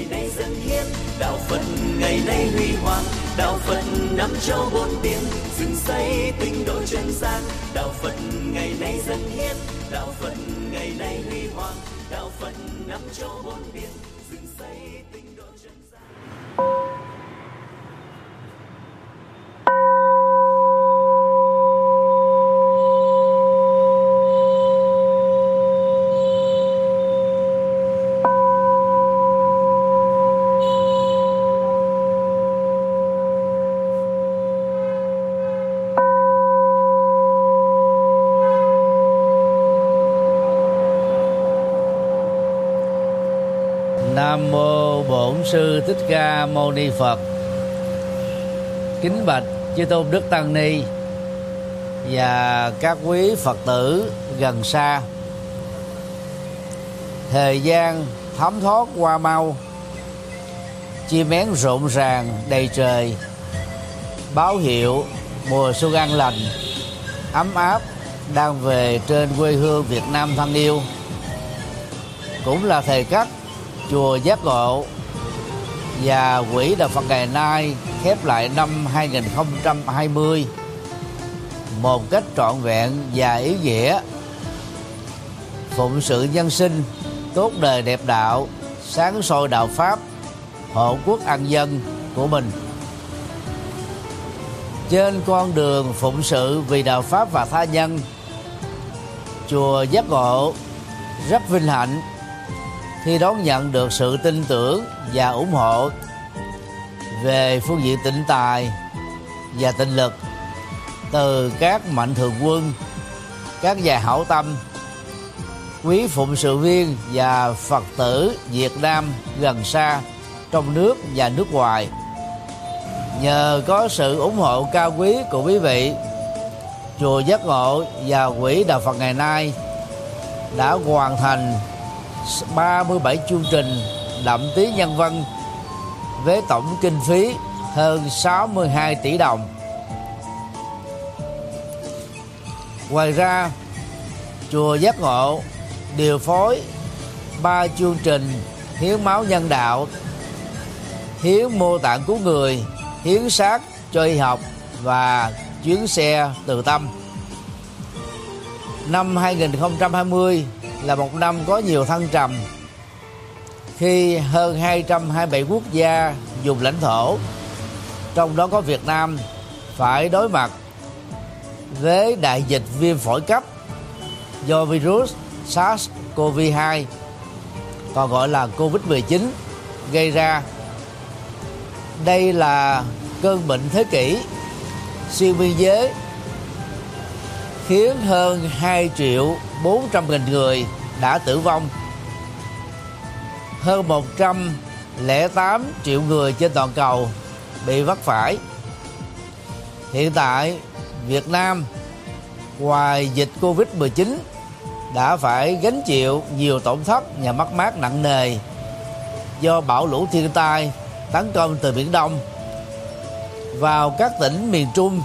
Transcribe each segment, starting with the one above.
ngày nay dâng hiến, đạo Phật ngày nay huy hoàng, đạo Phật năm châu bốn biển, dựng xây tinh độ chân gian. Đạo Phật ngày nay dâng hiến, đạo Phật ngày nay huy hoàng, đạo Phật năm châu bốn biển, dựng xây tinh độ chân gian. Nam mô Bổn Sư Thích Ca Mâu Ni Phật. Kính bạch chư tôn đức tăng ni và các quý Phật tử gần xa. Thời gian thấm thoát qua mau, chim én rộn ràng đầy trời, báo hiệu mùa xuân an lành, ấm áp đang về trên quê hương Việt Nam thân yêu. Cũng là thời khắc chùa Giác Ngộ và Quỹ Đạo Phật ngày nay khép lại năm 2020 một cách trọn vẹn và ý nghĩa, phụng sự nhân sinh, tốt đời đẹp đạo, sáng soi đạo pháp, hộ quốc an dân của mình. Trên con đường phụng sự vì đạo pháp và tha nhân, chùa Giác Ngộ rất vinh hạnh khi đón nhận được sự tin tưởng và ủng hộ về phương diện tịnh tài và tịnh lực từ các mạnh thường quân, các nhà hảo tâm, quý phụng sự viên và Phật tử Việt Nam gần xa, trong nước và nước ngoài. Nhờ có sự ủng hộ cao quý của quý vị, chùa Giác Ngộ và Quỹ Đạo Phật ngày nay đã hoàn thành 37 chương trình đậm tí nhân văn với tổng kinh phí hơn 62 tỷ đồng. Ngoài ra, chùa Giác Ngộ điều phối 3 chương trình hiến máu nhân đạo, hiến mô tạng cứu người, hiến xác cho y học và chuyến xe từ tâm. Năm 2020 là một năm có nhiều thăng trầm khi hơn 227 quốc gia vùng lãnh thổ, trong đó có Việt Nam, phải đối mặt với đại dịch viêm phổi cấp do virus SARS-CoV-2, còn gọi là Covid-19 gây ra. Đây là cơn bệnh thế kỷ xuyên biên giới, khiến hơn 2.400.000 người đã tử vong, hơn 108 triệu người trên toàn cầu bị vấp phải. Hiện tại, Việt Nam ngoài dịch Covid-19 đã phải gánh chịu nhiều tổn thất và mất mát nặng nề do bão lũ thiên tai tấn công từ Biển Đông vào các tỉnh miền Trung,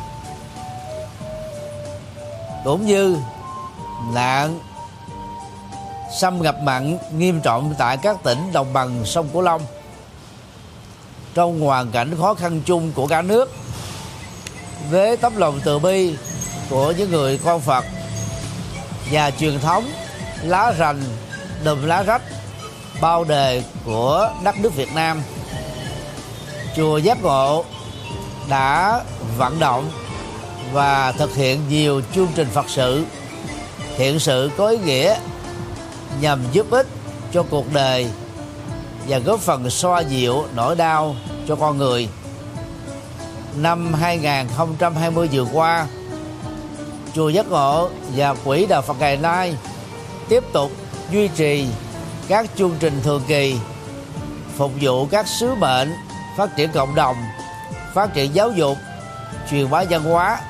cũng như nạn xâm nhập mặn nghiêm trọng tại các tỉnh đồng bằng sông Cửu Long. Trong hoàn cảnh khó khăn chung của cả nước, với tấm lòng từ bi của những người con Phật và truyền thống lá rành đùm lá rách bao đời của đất nước Việt Nam, chùa Giác Ngộ đã vận động và thực hiện nhiều chương trình Phật sự, thiện sự có ý nghĩa nhằm giúp ích cho cuộc đời và góp phần xoa dịu nỗi đau cho con người. Năm 2020 vừa qua, chùa Giác Ngộ và Quỹ Đạo Phật ngày nay tiếp tục duy trì các chương trình thường kỳ phục vụ các sứ mệnh phát triển cộng đồng, phát triển giáo dục, truyền bá văn hóa.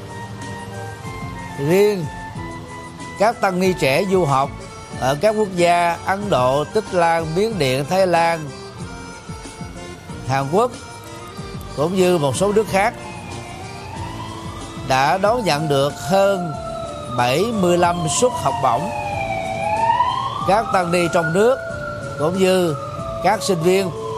Riêng các tăng ni trẻ du học ở các quốc gia Ấn Độ, Tích Lan, Miến Điện, Thái Lan, Hàn Quốc cũng như một số nước khác đã đón nhận được hơn 75 suất học bổng. Các tăng ni trong nước cũng như các sinh viên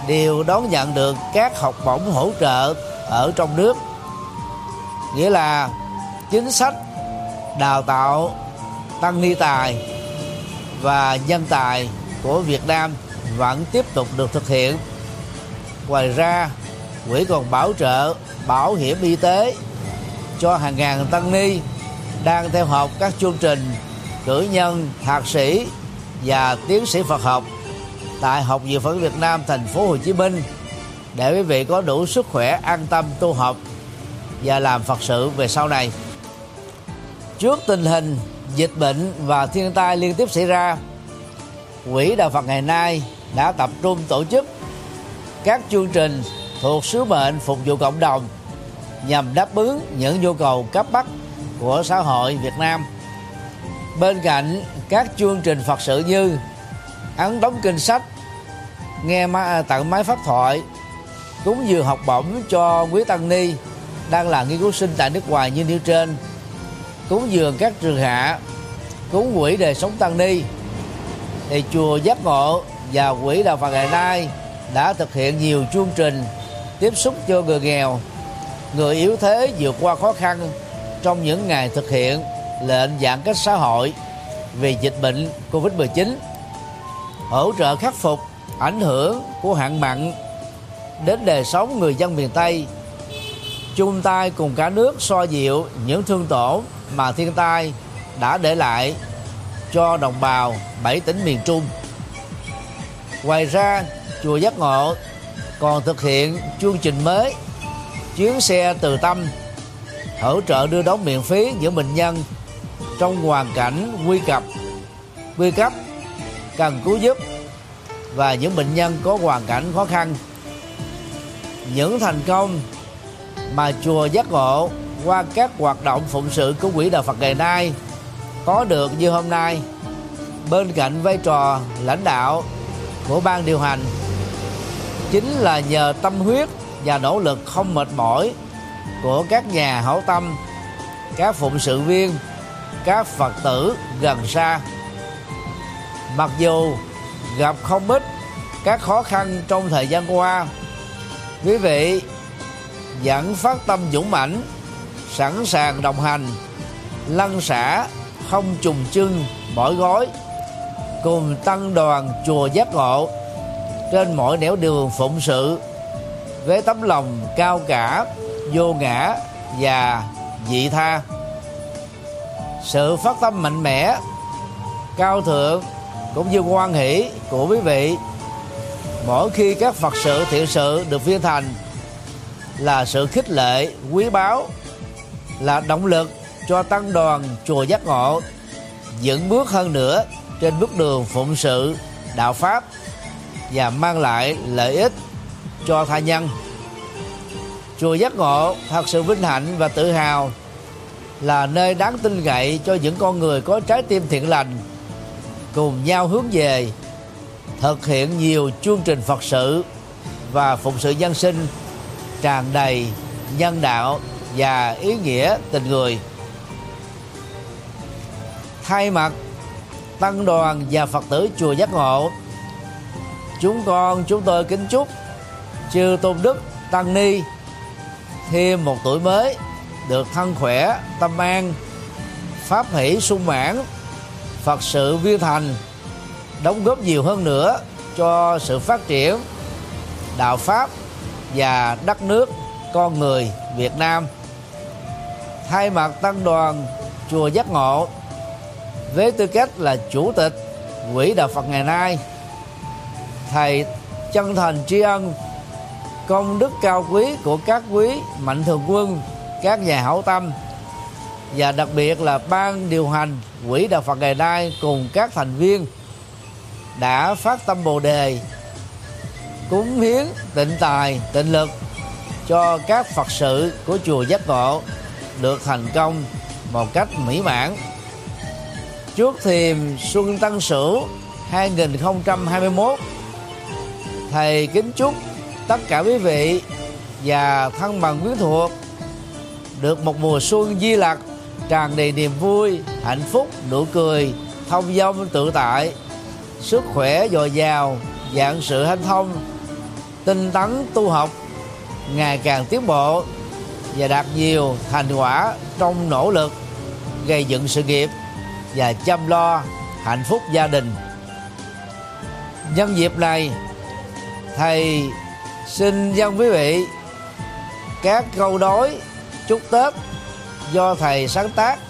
đều đón nhận được các học bổng hỗ trợ ở trong nước. Nghĩa là chính sách đào tạo tăng ni tài và nhân tài của Việt Nam vẫn tiếp tục được thực hiện. Ngoài ra, quỹ còn bảo trợ bảo hiểm y tế cho hàng ngàn tăng ni đang theo học các chương trình cử nhân, thạc sĩ và tiến sĩ Phật học tại Học viện Phật giáo Việt Nam thành phố Hồ Chí Minh, để quý vị có đủ sức khỏe an tâm tu học và làm Phật sự về sau này. Trước tình hình dịch bệnh và thiên tai liên tiếp xảy ra, Quỹ Đạo Phật ngày nay đã tập trung tổ chức các chương trình thuộc sứ mệnh phục vụ cộng đồng nhằm đáp ứng những nhu cầu cấp bách của xã hội Việt Nam. Bên cạnh các chương trình Phật sự như ấn đóng kinh sách, nghe tặng máy pháp thoại, cúng dường học bổng cho quý tăng ni đang là nghiên cứu sinh tại nước ngoài như nêu trên, cúng dường các trường hạ, cúng quỹ đời sống tăng ni, thì chùa Giác Ngộ và Quỹ Đạo Phật ngày nay đã thực hiện nhiều chương trình tiếp xúc cho người nghèo, người yếu thế vượt qua khó khăn trong những ngày thực hiện lệnh giãn cách xã hội vì dịch bệnh Covid-19, hỗ trợ khắc phục ảnh hưởng của hạn mặn đến đời sống người dân miền Tây, chung tay cùng cả nước xoa dịu những thương tổn mà thiên tai đã để lại cho đồng bào 7 tỉnh miền Trung. Ngoài ra, chùa Giác Ngộ còn thực hiện chương trình mới chuyến xe từ tâm, hỗ trợ đưa đón miễn phí những bệnh nhân trong hoàn cảnh nguy cấp cần cứu giúp và những bệnh nhân có hoàn cảnh khó khăn. Những thành công mà chùa Giác Ngộ qua các hoạt động phụng sự của Quỹ Đạo Phật ngày nay có được như hôm nay, bên cạnh vai trò lãnh đạo của ban điều hành, chính là nhờ tâm huyết và nỗ lực không mệt mỏi của các nhà hảo tâm, các phụng sự viên, các Phật tử gần xa. Mặc dù gặp không ít các khó khăn trong thời gian qua, quý vị vẫn phát tâm dũng mãnh, sẵn sàng đồng hành, lăn xả, không trùng chân mỏi gối, cùng tăng đoàn chùa Giác Ngộ trên mọi nẻo đường phụng sự với tấm lòng cao cả, vô ngã và vị tha. Sự phát tâm mạnh mẽ, cao thượng cũng như hoan hỷ của quý vị mỗi khi các Phật sự thiện sự được viên thành là sự khích lệ quý báu, là động lực cho tăng đoàn chùa Giác Ngộ vững bước hơn nữa trên bước đường phụng sự đạo pháp và mang lại lợi ích cho tha nhân. Chùa Giác Ngộ thật sự vinh hạnh và tự hào là nơi đáng tin cậy cho những con người có trái tim thiện lành cùng nhau hướng về thực hiện nhiều chương trình Phật sự và phụng sự dân sinh tràn đầy nhân đạo và ý nghĩa tình người. Thay mặt tăng đoàn và Phật tử chùa Giác Ngộ, chúng tôi kính chúc chư tôn đức tăng ni thêm một tuổi mới được thân khỏe, tâm an, pháp hỷ sung mãn, Phật sự viên thành, đóng góp nhiều hơn nữa cho sự phát triển đạo pháp và đất nước con người Việt Nam. Thay mặt tăng đoàn chùa Giác Ngộ, với tư cách là chủ tịch Quỹ Đạo Phật ngày nay, thầy chân thành tri ân công đức cao quý của các quý mạnh thường quân, các nhà hảo tâm và đặc biệt là ban điều hành Quỹ Đạo Phật ngày nay cùng các thành viên đã phát tâm Bồ đề cúng hiến tịnh tài tịnh lực cho các Phật sự của chùa Giác Ngộ được thành công một cách mỹ mãn. Trước thềm Xuân Tân Sửu 2021, thầy kính chúc tất cả quý vị và thân bằng quyến thuộc được một mùa xuân di lặc tràn đầy niềm vui, hạnh phúc, nụ cười, thông dong tự tại, sức khỏe dồi dào, vạn sự hanh thông, tinh tấn tu học, ngày càng tiến bộ và đạt nhiều thành quả trong nỗ lực gây dựng sự nghiệp và chăm lo hạnh phúc gia đình. Nhân dịp này, thầy xin dâng quý vị các câu đối chúc Tết do thầy sáng tác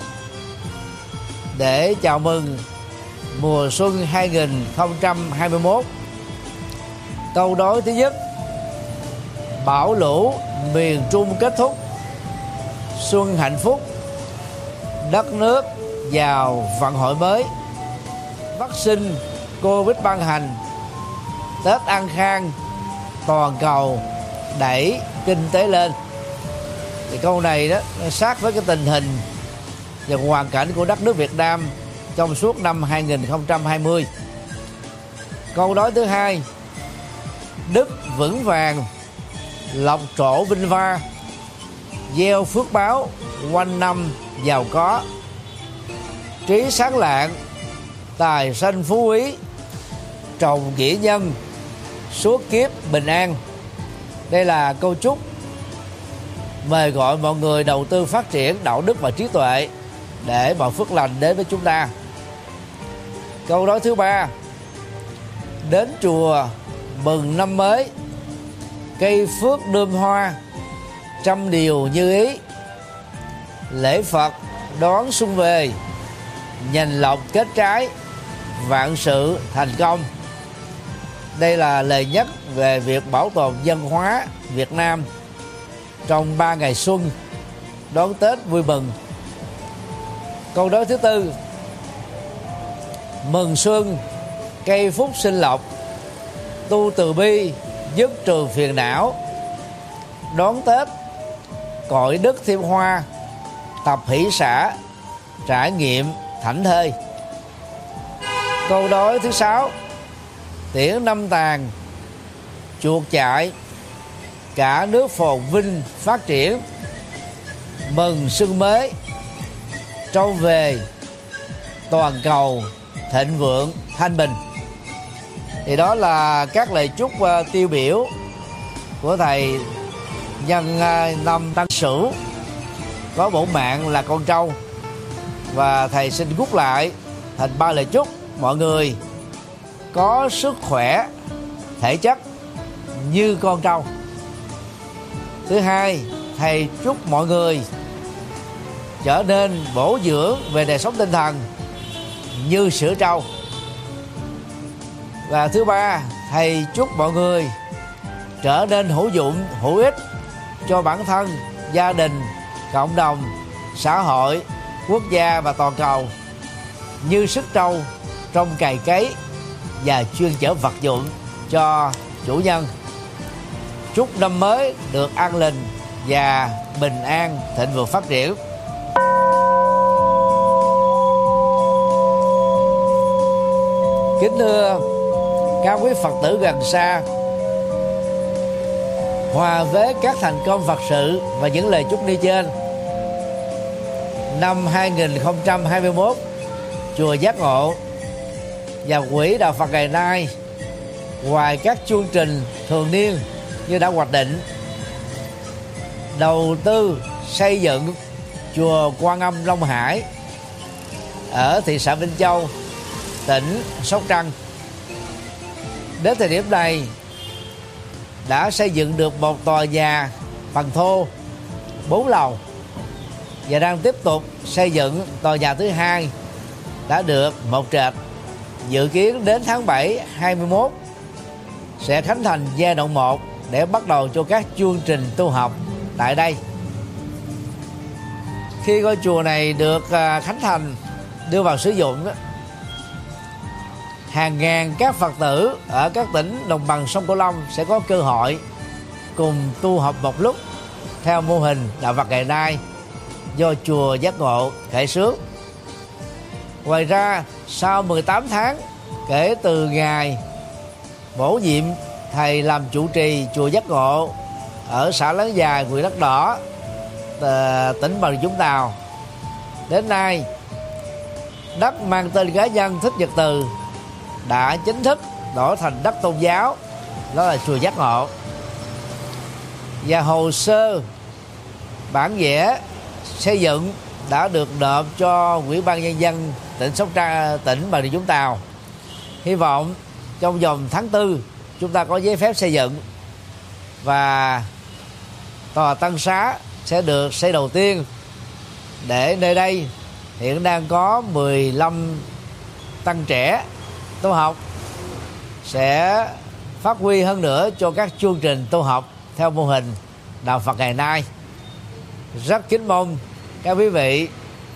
để chào mừng mùa xuân 2021. Câu đối thứ nhất: bão lũ miền Trung kết thúc, xuân hạnh phúc, đất nước vào vận hội mới, vaccine Covid ban hành, Tết an khang, toàn cầu đẩy kinh tế lên. Thì câu này đó sát với cái tình hình và hoàn cảnh của đất nước Việt Nam trong suốt năm 2020. Câu nói thứ hai: đức vững vàng, lộc trổ vinh hoa, gieo phước báo, quanh năm giàu có, trí sáng lạng, tài sanh phú quý, trồng nghĩa nhân, suốt kiếp bình an. Đây là câu chúc mời gọi mọi người đầu tư phát triển đạo đức và trí tuệ để mọi phước lành đến với chúng ta. Câu nói thứ ba: đến chùa mừng năm mới, cây phước đơm hoa, trăm điều như ý, lễ Phật đón xuân về, nhành lộc kết trái, vạn sự thành công. Đây là lời nhắc về việc bảo tồn văn hóa Việt Nam trong 3 ngày xuân đón Tết vui mừng. Câu nói thứ tư: mừng xuân, cây phúc sinh lộc, tu từ bi, dứt trừ phiền não, đón Tết, cội đức thêm hoa, tập hỷ xả, trải nghiệm thảnh thơi. Câu nói thứ sáu: tiễn năm tàn, chuột chạy, cả nước phồn vinh phát triển, mừng xuân mới, trâu về, toàn cầu thịnh vượng thanh bình. Thì đó là các lời chúc tiêu biểu của thầy nhân năm Tân Sửu, có bổn mạng là con trâu. Và thầy xin rút lại thành 3 lời chúc: mọi người có sức khỏe thể chất như con trâu. Thứ hai, thầy chúc mọi người trở nên bổ dưỡng về đời sống tinh thần như sữa trâu. Và thứ ba, thầy chúc mọi người trở nên hữu dụng, hữu ích cho bản thân, gia đình, cộng đồng, xã hội, quốc gia và toàn cầu như sức trâu trong cày cấy và chuyên chở vật dụng cho chủ nhân. Chúc năm mới được an lành và bình an, thịnh vượng phát triển. Kính thưa các quý Phật tử gần xa, hòa với các thành công Phật sự và những lời chúc đi trên, năm 2021, chùa Giác Ngộ và Quỹ Đạo Phật ngày nay, ngoài các chương trình thường niên như đã hoạch định, đầu tư xây dựng chùa Quan Âm Long Hải ở thị xã Vĩnh Châu, tỉnh Sóc Trăng. Đến thời điểm này đã xây dựng được một tòa nhà phần thô 4 lầu và đang tiếp tục xây dựng tòa nhà thứ hai đã được 1 trệt. Dự kiến đến tháng 7 21 sẽ khánh thành giai đoạn 1 để bắt đầu cho các chương trình tu học tại đây. Khi ngôi chùa này được khánh thành, đưa vào sử dụng đó, hàng ngàn các Phật tử ở các tỉnh đồng bằng sông Cửu Long sẽ có cơ hội cùng tu học một lúc theo mô hình Đạo Phật ngày nay do chùa Giác Ngộ khởi xướng. Ngoài ra, sau 18 tháng kể từ ngày bổ nhiệm thầy làm trụ trì chùa Giác Ngộ ở xã Láng Dài, huyện Đất Đỏ, tỉnh Bà Rịa Vũng Tàu, đến nay đất mang tên cá nhân Thích Nhật Từ đã chính thức đổi thành đất tôn giáo, đó là chùa Giác Ngộ. và hồ sơ bản vẽ xây dựng đã được nộp cho Ủy ban Nhân dân tỉnh Sóc Trăng, tỉnh Bà Rịa Vũng Tàu. Hy vọng trong vòng tháng 4 chúng ta có giấy phép xây dựng và tòa Tân Xá sẽ được xây đầu tiên, để nơi đây hiện đang có 15 tăng trẻ tu học sẽ phát huy hơn nữa cho các chương trình tu học theo mô hình đạo Phật ngày nay. Rất kính mong các quý vị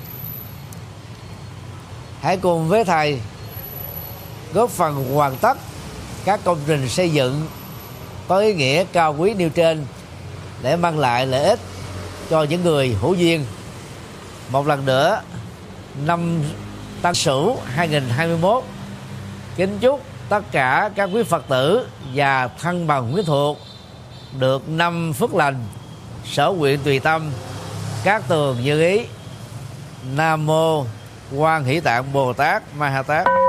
hãy cùng với thầy góp phần hoàn tất các công trình xây dựng có ý nghĩa cao quý nêu trên để mang lại lợi ích cho những người hữu duyên. Một lần nữa, năm Tân Sửu 2021, kính chúc tất cả các quý Phật tử và thân bằng quyến thuộc được năm phước lành, sở nguyện tùy tâm, các tường như ý. Nam mô Quan Hỷ Tạng Bồ Tát Ma Ha Tát.